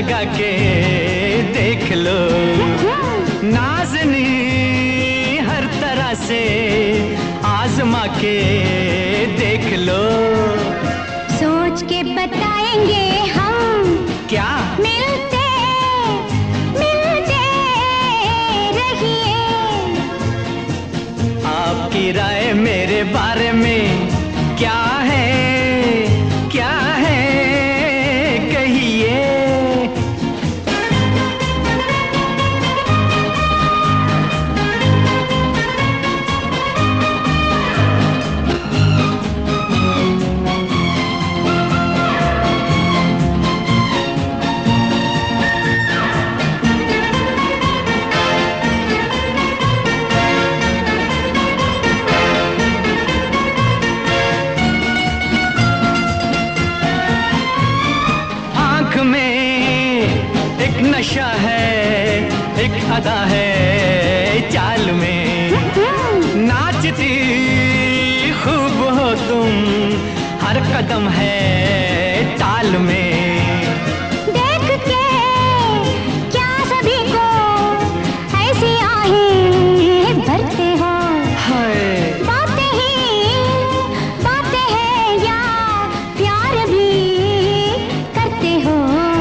लगा के देख लो, नाज़नी हर तरह से आजमा के देख लो। सोच के बताएंगे हम क्या? मिलते मिलते रहिए। आपकी राय मेरे बारे में क्या है, क्या है कहिए। नशा है, एक अदा है चाल में, नाचती खूब हो तुम, हर कदम है ताल में। देख के क्या सभी को ऐसी आहें भरते हो, बातें हैं या प्यार भी करते हो।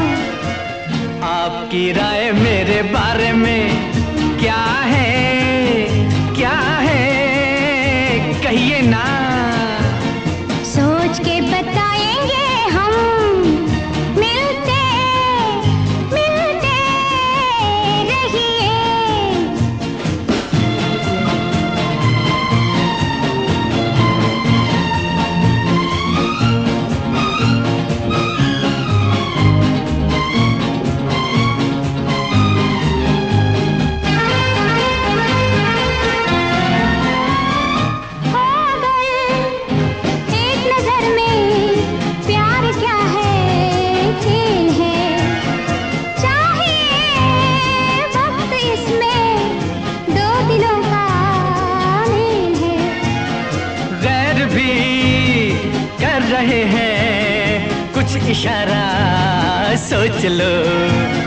आपकी राय मेरे बारे में क्या है, क्या है कहिए ना। सोच के बताएंगे हम, मिलते मिलते रहिए। रहे हैं कुछ इशारा सोच लो।